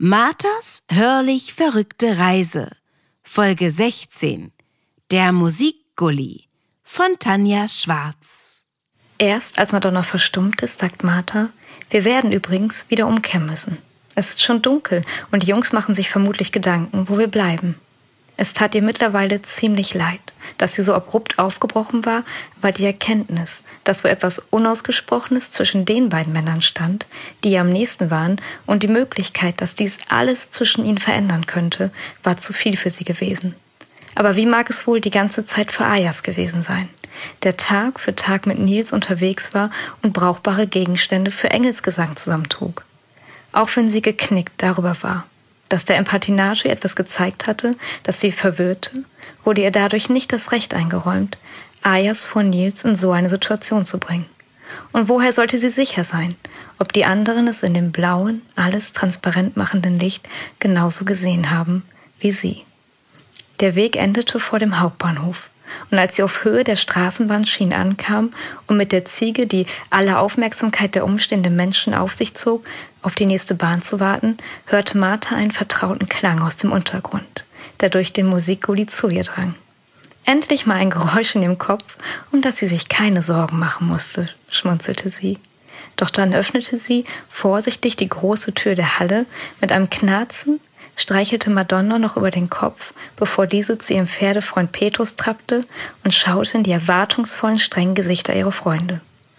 Marthas hörlich verrückte Reise, Folge 16, der Musikgully von Tanja Schwarz. Erst als Madonna verstummt ist, sagt Martha, wir werden übrigens wieder umkehren müssen. Es ist schon dunkel und die Jungs machen sich vermutlich Gedanken, wo wir bleiben. Es tat ihr mittlerweile ziemlich leid, dass sie so abrupt aufgebrochen war, aber die Erkenntnis, dass wohl etwas Unausgesprochenes zwischen den beiden Männern stand, die ihr am nächsten waren, und die Möglichkeit, dass dies alles zwischen ihnen verändern könnte, war zu viel für sie gewesen. Aber wie mag es wohl die ganze Zeit für Ayas gewesen sein, der Tag für Tag mit Nils unterwegs war und brauchbare Gegenstände für Engelsgesang zusammentrug. Auch wenn sie geknickt darüber war, dass der Empatinato ihr etwas gezeigt hatte, das sie verwirrte, wurde ihr dadurch nicht das Recht eingeräumt, Ayas vor Nils in so eine Situation zu bringen. Und woher sollte sie sicher sein, ob die anderen es in dem blauen, alles transparent machenden Licht genauso gesehen haben wie sie? Der Weg endete vor dem Hauptbahnhof. Und als sie auf Höhe der Straßenbahnschienen ankam und mit der Ziege, die alle Aufmerksamkeit der umstehenden Menschen auf sich zog, auf die nächste Bahn zu warten, hörte Martha einen vertrauten Klang aus dem Untergrund, der durch den Musikgully zu ihr drang. Endlich mal ein Geräusch in ihrem Kopf, um das sie sich keine Sorgen machen musste, schmunzelte sie. Doch dann öffnete sie vorsichtig die große Tür der Halle. Mit einem Knarzen streichelte Madonna noch über den Kopf, bevor diese zu ihrem Pferdefreund Petrus trappte und schaute in die erwartungsvollen, strengen Gesichter ihrer Freunde.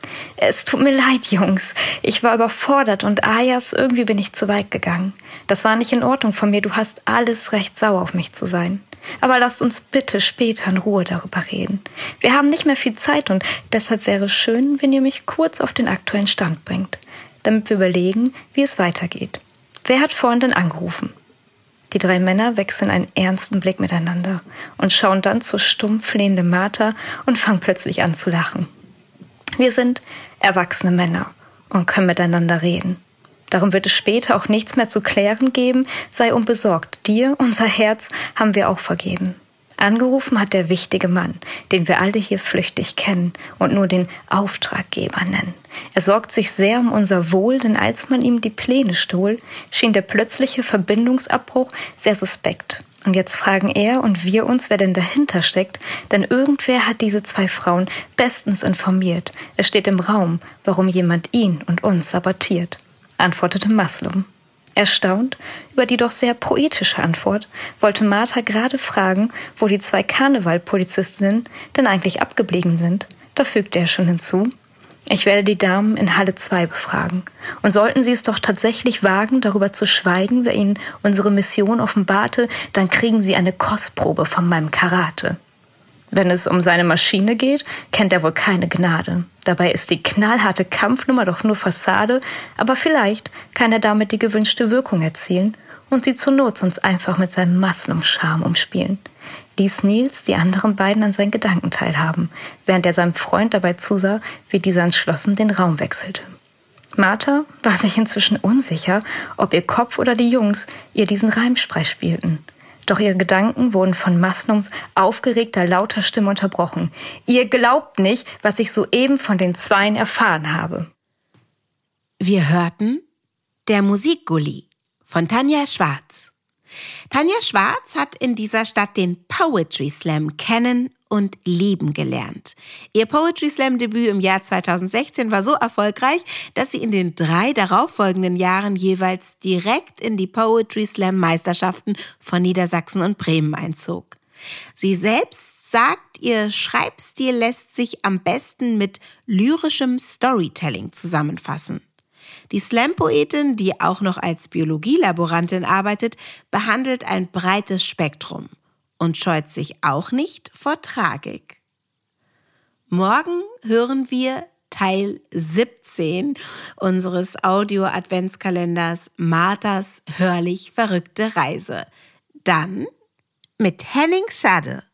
»Es tut mir leid, Jungs. Ich war überfordert und Ayas, irgendwie bin ich zu weit gegangen. Das war nicht in Ordnung von mir. Du hast alles recht, sauer auf mich zu sein. Aber lasst uns bitte später in Ruhe darüber reden. Wir haben nicht mehr viel Zeit und deshalb wäre es schön, wenn ihr mich kurz auf den aktuellen Stand bringt, damit wir überlegen, wie es weitergeht. Wer hat vorhin denn angerufen?« Die drei Männer wechseln einen ernsten Blick miteinander und schauen dann zur stumm flehenden Martha und fangen plötzlich an zu lachen. Wir sind erwachsene Männer und können miteinander reden. Darum wird es später auch nichts mehr zu klären geben, sei unbesorgt. Dir, unser Herz, haben wir auch vergeben. Angerufen hat der wichtige Mann, den wir alle hier flüchtig kennen und nur den Auftraggeber nennen. Er sorgt sich sehr um unser Wohl, denn als man ihm die Pläne stohl, schien der plötzliche Verbindungsabbruch sehr suspekt. Und jetzt fragen er und wir uns, wer denn dahinter steckt, denn irgendwer hat diese zwei Frauen bestens informiert. Es steht im Raum, warum jemand ihn und uns sabotiert, antwortete Maslum. Erstaunt über die doch sehr poetische Antwort, wollte Martha gerade fragen, wo die zwei Karnevalpolizistinnen denn eigentlich abgeblieben sind. Da fügte er schon hinzu: Ich werde die Damen in Halle 2 befragen. Und sollten sie es doch tatsächlich wagen, darüber zu schweigen, wer ihnen unsere Mission offenbarte, dann kriegen sie eine Kostprobe von meinem Karate. Wenn es um seine Maschine geht, kennt er wohl keine Gnade. Dabei ist die knallharte Kampfnummer doch nur Fassade, aber vielleicht kann er damit die gewünschte Wirkung erzielen und sie zur Not sonst einfach mit seinem Maslum-Charme umspielen. Ließ Nils die anderen beiden an seinen Gedanken teilhaben, während er seinem Freund dabei zusah, wie dieser entschlossen den Raum wechselte. Martha war sich inzwischen unsicher, ob ihr Kopf oder die Jungs ihr diesen Reimsprech spielten. Doch ihre Gedanken wurden von Maslums aufgeregter, lauter Stimme unterbrochen. »Ihr glaubt nicht, was ich soeben von den Zweien erfahren habe.« Wir hörten Der Musikgully von Tanja Schwarz. Tanja Schwarz hat in dieser Stadt den Poetry Slam kennen und lieben gelernt. Ihr Poetry Slam-Debüt im Jahr 2016 war so erfolgreich, dass sie in den 3 darauffolgenden Jahren jeweils direkt in die Poetry Slam-Meisterschaften von Niedersachsen und Bremen einzog. Sie selbst sagt, ihr Schreibstil lässt sich am besten mit lyrischem Storytelling zusammenfassen. Die Slam-Poetin, die auch noch als Biologielaborantin arbeitet, behandelt ein breites Spektrum und scheut sich auch nicht vor Tragik. Morgen hören wir Teil 17 unseres Audio-Adventskalenders Marthas hörlich verrückte Reise. Dann mit Henning Schade.